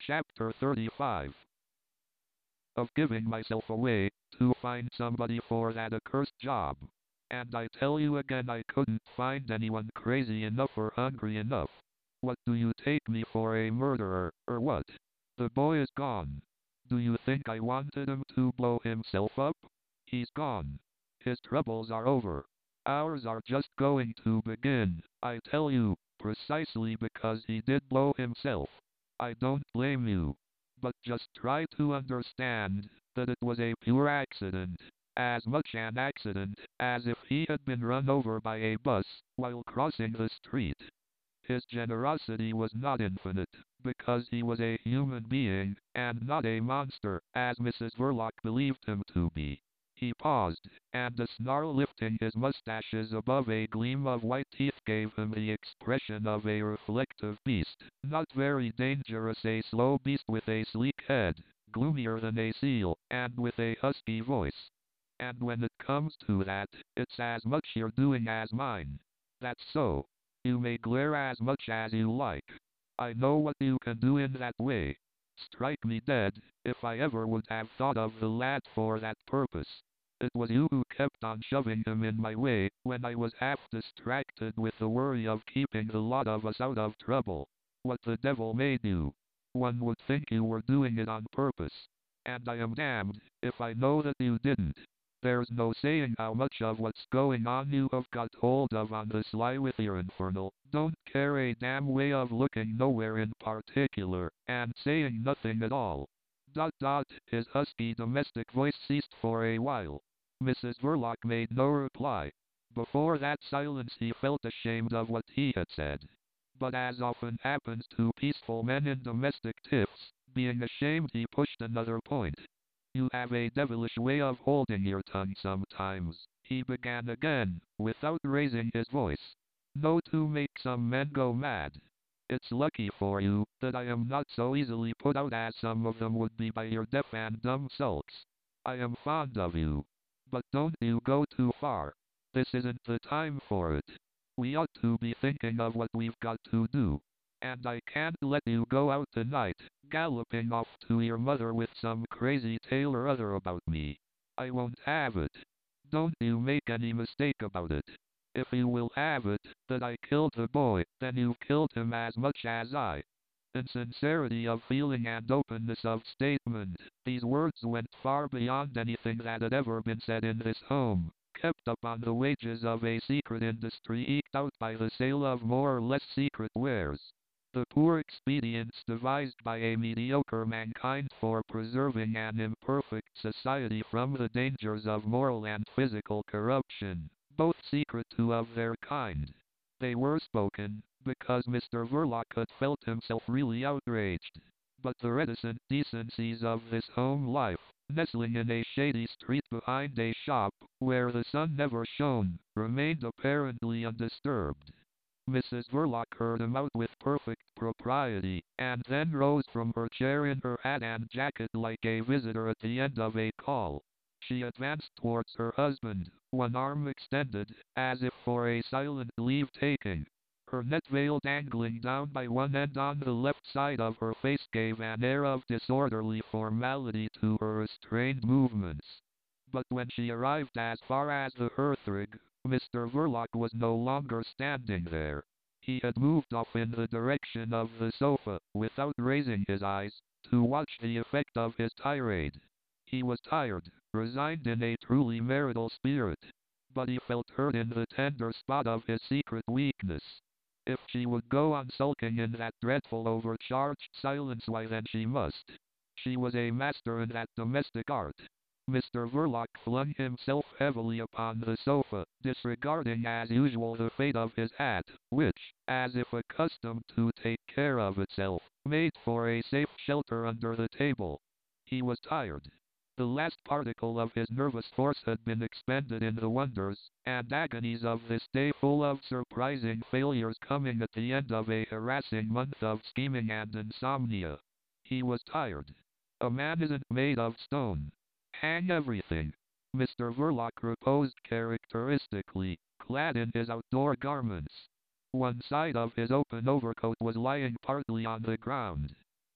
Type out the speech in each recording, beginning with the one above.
Chapter 35 Of giving myself away to find somebody for that accursed job. And I tell you again I couldn't find anyone crazy enough or hungry enough. What do you take me for, a murderer, or what? The boy is gone. Do you think I wanted him to blow himself up? He's gone. His troubles are over. Ours are just going to begin, I tell you, precisely because he did blow himself. I don't blame you. But just try to understand that it was a pure accident, as much an accident as if he had been run over by a bus while crossing the street. His generosity was not infinite, because he was a human being, and not a monster, as Mrs. Verloc believed him to be. He paused, and a snarl lifting his mustaches above a gleam of white teeth gave him the expression of a reflective beast, not very dangerous, a slow beast with a sleek head, gloomier than a seal, and with a husky voice. And when it comes to that, it's as much your doing as mine. That's so. You may glare as much as you like. I know what you can do in that way. Strike me dead, if I ever would have thought of the lad for that purpose. It was you who kept on shoving him in my way, when I was half distracted with the worry of keeping the lot of us out of trouble. What the devil made you? One would think you were doing it on purpose. And I am damned if I know that you didn't. There's no saying how much of what's going on you have got hold of on the sly with your infernal, don't care a damn way of looking nowhere in particular, and saying nothing at all. His husky domestic voice ceased for a while. Mrs. Verloc made no reply. Before that silence he felt ashamed of what he had said. But as often happens to peaceful men in domestic tiffs, being ashamed he pushed another point. You have a devilish way of holding your tongue sometimes, he began again, without raising his voice. Know to make some men go mad. It's lucky for you that I am not so easily put out as some of them would be by your deaf and dumb sulks. I am fond of you. But don't you go too far. This isn't the time for it. We ought to be thinking of what we've got to do. And I can't let you go out tonight, galloping off to your mother with some crazy tale or other about me. I won't have it. Don't you make any mistake about it. If you will have it that I killed the boy, then you've killed him as much as I. In sincerity of feeling and openness of statement, these words went far beyond anything that had ever been said in this home, kept up on the wages of a secret industry eked out by the sale of more or less secret wares. The poor expedients devised by a mediocre mankind for preserving an imperfect society from the dangers of moral and physical corruption, both secret to of their kind. They were spoken, because Mr. Verloc had felt himself really outraged. But the reticent decencies of this home life, nestling in a shady street behind a shop, where the sun never shone, remained apparently undisturbed. Mrs. Verloc heard him out with perfect propriety, and then rose from her chair in her hat and jacket like a visitor at the end of a call. She advanced towards her husband, one arm extended, as if for a silent leave-taking. Her net veil dangling down by one end on the left side of her face gave an air of disorderly formality to her restrained movements. But when she arrived as far as the hearthrug, Mr. Verloc was no longer standing there. He had moved off in the direction of the sofa, without raising his eyes, to watch the effect of his tirade. He was tired, resigned in a truly marital spirit. But he felt hurt in the tender spot of his secret weakness. If she would go on sulking in that dreadful overcharged silence, why then she must. She was a master in that domestic art. Mr. Verloc flung himself heavily upon the sofa, disregarding as usual the fate of his hat, which, as if accustomed to take care of itself, made for a safe shelter under the table. He was tired. The last particle of his nervous force had been expended in the wonders and agonies of this day full of surprising failures coming at the end of a harassing month of scheming and insomnia. He was tired. A man isn't made of stone. Hang everything. Mr. Verloc reposed characteristically, clad in his outdoor garments. One side of his open overcoat was lying partly on the ground.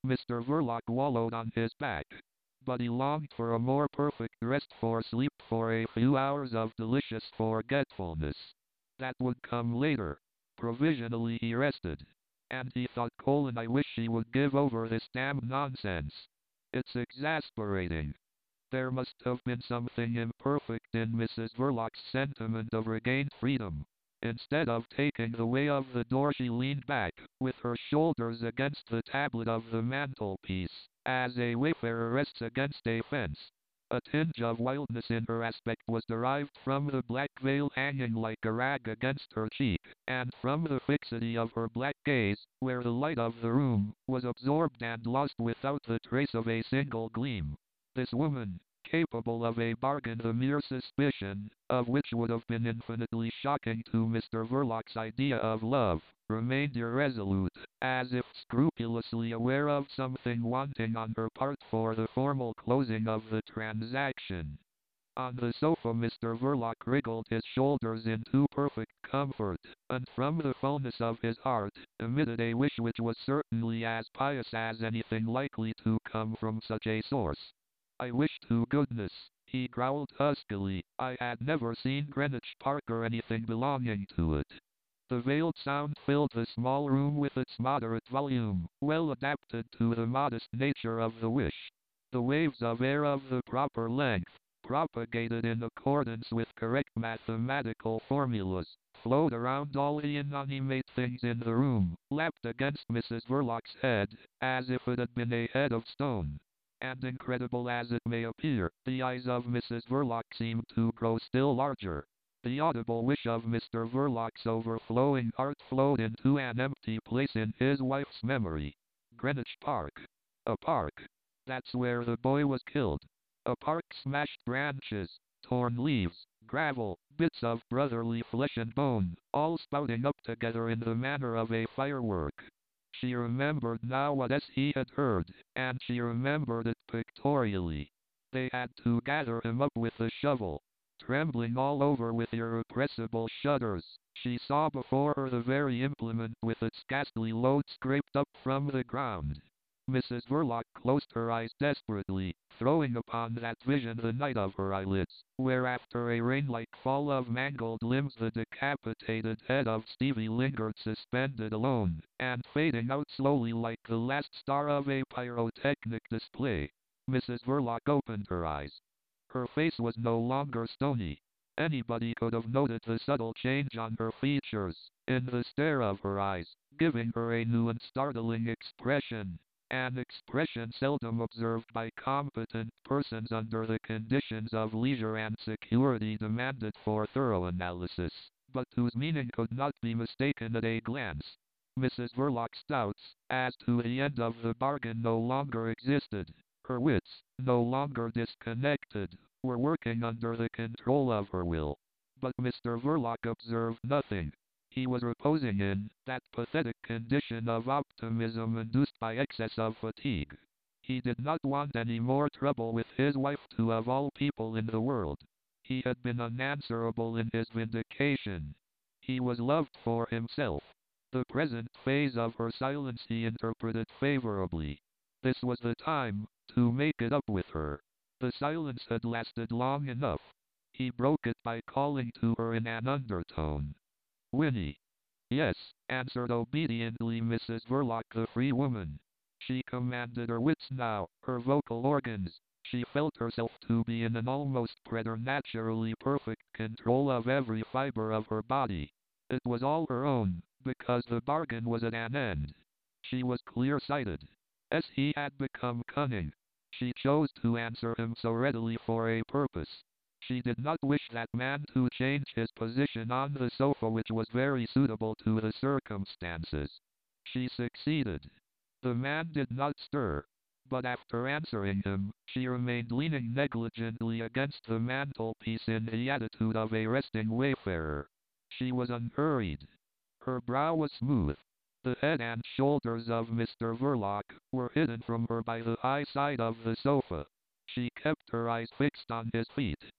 Mr. Verloc wallowed on his back, but he longed for a more perfect rest, for sleep, for a few hours of delicious forgetfulness. That would come later. Provisionally he rested. And he thought, colon, I wish she would give over this damn nonsense. It's exasperating. There must have been something imperfect in Mrs. Verloc's sentiment of regained freedom. Instead of taking the way of the door, she leaned back, with her shoulders against the tablet of the mantelpiece, as a wayfarer rests against a fence. A tinge of wildness in her aspect was derived from the black veil hanging like a rag against her cheek, and from the fixity of her black gaze, where the light of the room was absorbed and lost without the trace of a single gleam. This woman, capable of a bargain the mere suspicion of which would have been infinitely shocking to Mr. Verloc's idea of love, remained irresolute, as if scrupulously aware of something wanting on her part for the formal closing of the transaction. On the sofa Mr. Verloc wriggled his shoulders into perfect comfort, and from the fullness of his heart, emitted a wish which was certainly as pious as anything likely to come from such a source. I wish to goodness, he growled huskily, I had never seen Greenwich Park or anything belonging to it. The veiled sound filled the small room with its moderate volume, well adapted to the modest nature of the wish. The waves of air of the proper length, propagated in accordance with correct mathematical formulas, flowed around all the inanimate things in the room, lapped against Mrs. Verloc's head, as if it had been a head of stone. And incredible as it may appear, the eyes of Mrs. Verloc seemed to grow still larger. The audible wish of Mr. Verloc's overflowing heart flowed into an empty place in his wife's memory. Greenwich Park. A park. That's where the boy was killed. A park, smashed branches, torn leaves, gravel, bits of brotherly flesh and bone, all spouting up together in the manner of a firework. She remembered now what he had heard, and she remembered it pictorially. They had to gather him up with a shovel. Trembling all over with irrepressible shudders, she saw before her the very implement with its ghastly load scraped up from the ground. Mrs. Verloc closed her eyes desperately, throwing upon that vision the night of her eyelids, where after a rain-like fall of mangled limbs the decapitated head of Stevie lingered suspended alone, and fading out slowly like the last star of a pyrotechnic display. Mrs. Verloc opened her eyes. Her face was no longer stony. Anybody could have noted the subtle change on her features, in the stare of her eyes, giving her a new and startling expression. An expression seldom observed by competent persons under the conditions of leisure and security demanded for thorough analysis, but whose meaning could not be mistaken at a glance. Mrs. Verloc's doubts, as to the end of the bargain, no longer existed. Her wits, no longer disconnected, were working under the control of her will. But Mr. Verloc observed nothing. He was reposing in that pathetic condition of optimism induced by excess of fatigue. He did not want any more trouble with his wife, who of all people in the world. He had been unanswerable in his vindication. He was loved for himself. The present phase of her silence he interpreted favorably. This was the time to make it up with her. The silence had lasted long enough. He broke it by calling to her in an undertone. Winnie. Yes, answered obediently Mrs. Verloc, the free woman. She commanded her wits now, her vocal organs. She felt herself to be in an almost preternaturally perfect control of every fiber of her body. It was all her own, because the bargain was at an end. She was clear-sighted. As he had become cunning. She chose to answer him so readily for a purpose. She did not wish that man to change his position on the sofa, which was very suitable to the circumstances. She succeeded. The man did not stir. But after answering him, she remained leaning negligently against the mantelpiece in the attitude of a resting wayfarer. She was unhurried. Her brow was smooth. The head and shoulders of Mr. Verloc were hidden from her by the high side of the sofa. She kept her eyes fixed on his feet.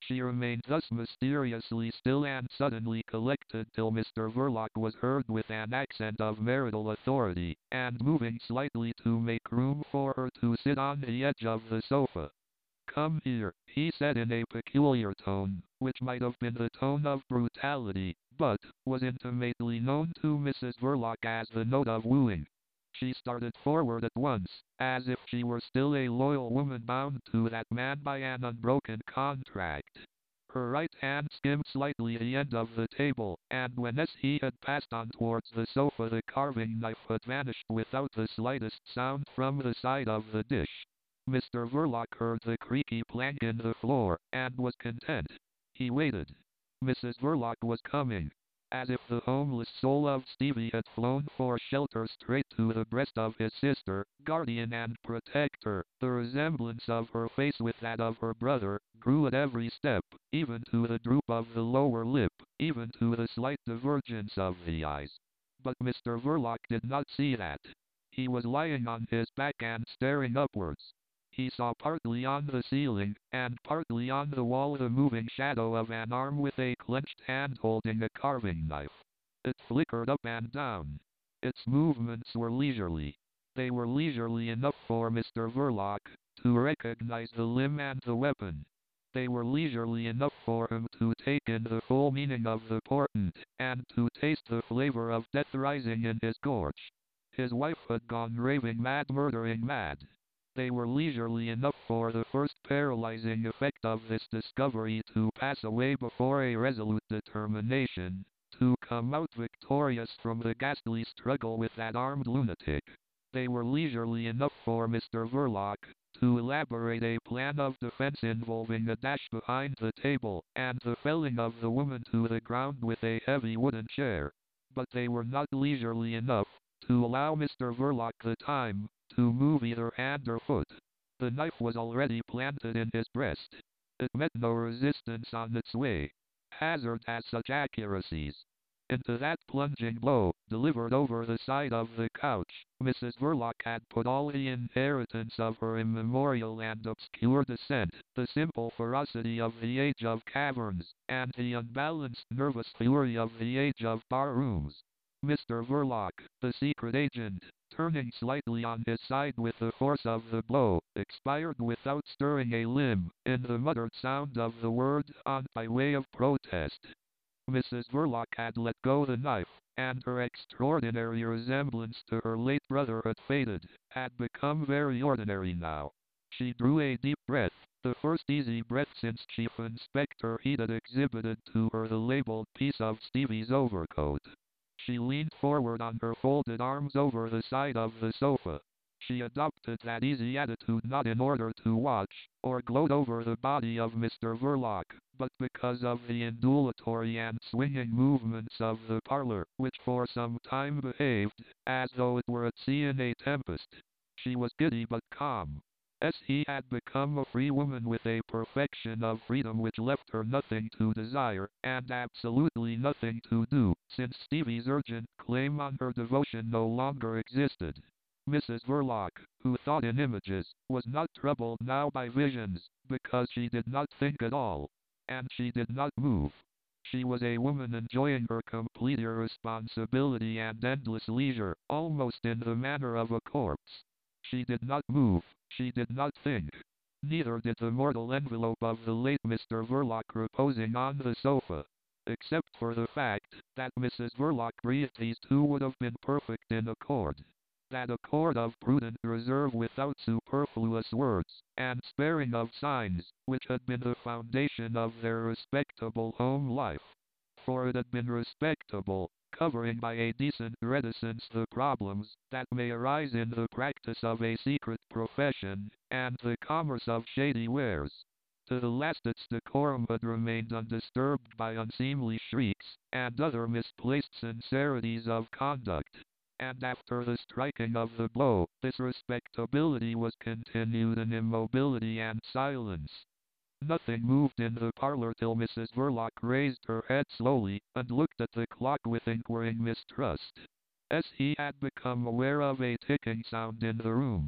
She remained thus mysteriously still and suddenly collected till Mr. Verloc was heard with an accent of marital authority, and moving slightly to make room for her to sit on the edge of the sofa. "Come here," he said in a peculiar tone, which might have been the tone of brutality, but was intimately known to Mrs. Verloc as the note of wooing. She started forward at once, as if she were still a loyal woman bound to that man by an unbroken contract. Her right hand skimmed slightly the end of the table, and when he had passed on towards the sofa the carving knife had vanished without the slightest sound from the side of the dish. Mr. Verloc heard the creaky plank in the floor, and was content. He waited. Mrs. Verloc was coming. As if the homeless soul of Stevie had flown for shelter straight to the breast of his sister, guardian and protector, the resemblance of her face with that of her brother grew at every step, even to the droop of the lower lip, even to the slight divergence of the eyes. But Mr. Verloc did not see that. He was lying on his back and staring upwards. He saw partly on the ceiling, and partly on the wall the moving shadow of an arm with a clenched hand holding a carving knife. It flickered up and down. Its movements were leisurely. They were leisurely enough for Mr. Verloc to recognize the limb and the weapon. They were leisurely enough for him to take in the full meaning of the portent, and to taste the flavor of death rising in his gorge. His wife had gone raving mad, murdering mad. They were leisurely enough for the first paralyzing effect of this discovery to pass away before a resolute determination to come out victorious from the ghastly struggle with that armed lunatic. They were leisurely enough for Mr. Verloc to elaborate a plan of defense involving a dash behind the table and the felling of the woman to the ground with a heavy wooden chair. But they were not leisurely enough to allow Mr. Verloc the time to move either hand or foot. The knife was already planted in his breast. It met no resistance on its way. Hazard has such accuracies. Into that plunging blow, delivered over the side of the couch, Mrs. Verloc had put all the inheritance of her immemorial and obscure descent, the simple ferocity of the age of caverns, and the unbalanced nervous fury of the age of bar rooms. Mr. Verloc, the secret agent, turning slightly on his side with the force of the blow, expired without stirring a limb, in the muttered sound of the word "on" by way of protest. Mrs. Verloc had let go the knife, and her extraordinary resemblance to her late brother had faded, had become very ordinary now. She drew a deep breath, the first easy breath since Chief Inspector Heat had exhibited to her the labeled piece of Stevie's overcoat. She leaned forward on her folded arms over the side of the sofa. She adopted that easy attitude not in order to watch or gloat over the body of Mr. Verloc, but because of the undulatory and swinging movements of the parlor, which for some time behaved as though it were at sea in a tempest. She was giddy but calm. He had become a free woman with a perfection of freedom which left her nothing to desire, and absolutely nothing to do, since Stevie's urgent claim on her devotion no longer existed. Mrs. Verloc, who thought in images, was not troubled now by visions, because she did not think at all. And she did not move. She was a woman enjoying her complete irresponsibility and endless leisure, almost in the manner of a corpse. She did not move. She did not think. Neither did the mortal envelope of the late Mr. Verloc reposing on the sofa. Except for the fact that Mrs. Verloc breathed, these two would have been perfect in accord. That accord of prudent reserve without superfluous words, and sparing of signs, which had been the foundation of their respectable home life. For it had been respectable, covering by a decent reticence the problems that may arise in the practice of a secret profession, and the commerce of shady wares. To the last its decorum had remained undisturbed by unseemly shrieks, and other misplaced sincerities of conduct. And after the striking of the blow, this respectability was continued in immobility and silence. Nothing moved in the parlor till Mrs. Verloc raised her head slowly, and looked at the clock with inquiring mistrust. He had become aware of a ticking sound in the room.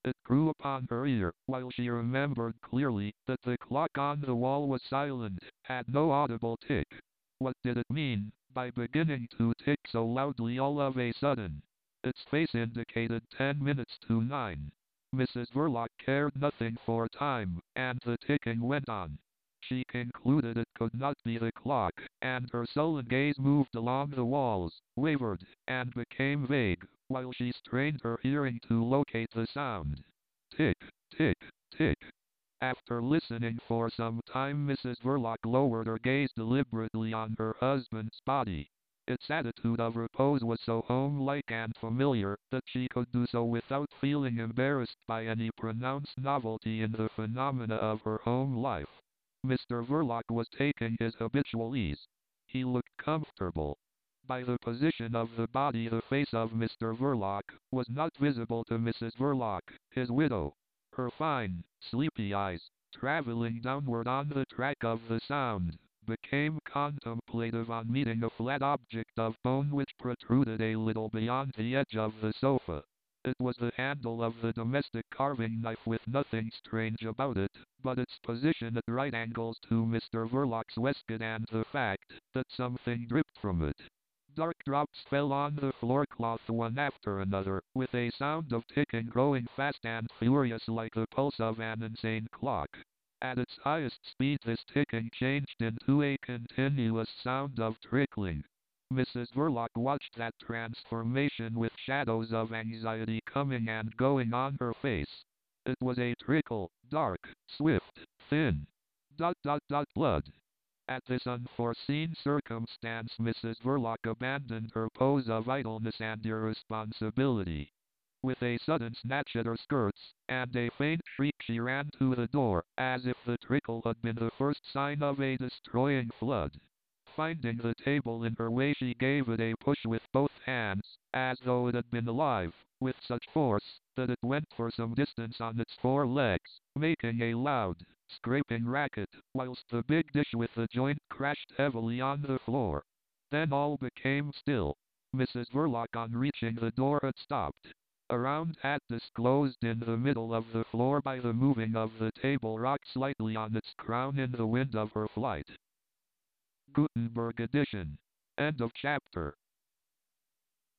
It grew upon her ear, while she remembered clearly that the clock on the wall was silent, had no audible tick. What did it mean by beginning to tick so loudly all of a sudden? Its face indicated 10 minutes to 9. Mrs. Verloc cared nothing for time, and the ticking went on. She concluded it could not be the clock, and her sullen gaze moved along the walls, wavered, and became vague, while she strained her hearing to locate the sound. Tick, tick, tick. After listening for some time, Mrs. Verloc lowered her gaze deliberately on her husband's body. Its attitude of repose was so home-like and familiar that she could do so without feeling embarrassed by any pronounced novelty in the phenomena of her home life. Mr. Verloc was taking his habitual ease. He looked comfortable. By the position of the body, the face of Mr. Verloc was not visible to Mrs. Verloc, his widow. Her fine, sleepy eyes, traveling downward on the track of the sound, became contemplative on meeting a flat object of bone which protruded a little beyond the edge of the sofa. It was the handle of the domestic carving knife, with nothing strange about it, but its position at right angles to Mr. Verloc's waistcoat and the fact that something dripped from it. Dark drops fell on the floorcloth one after another, with a sound of ticking growing fast and furious like the pulse of an insane clock. At its highest speed, this ticking changed into a continuous sound of trickling. Mrs. Verloc watched that transformation with shadows of anxiety coming and going on her face. It was a trickle, dark, swift, thin. Blood. At this unforeseen circumstance, Mrs. Verloc abandoned her pose of idleness and irresponsibility. With a sudden snatch at her skirts, and a faint shriek, she ran to the door, as if the trickle had been the first sign of a destroying flood. Finding the table in her way, she gave it a push with both hands, as though it had been alive, with such force that it went for some distance on its four legs, making a loud, scraping racket, whilst the big dish with the joint crashed heavily on the floor. Then all became still. Mrs. Verloc, on reaching the door, had stopped. A round hat disclosed in the middle of the floor by the moving of the table rocked slightly on its crown in the wind of her flight. Gutenberg edition. End of chapter.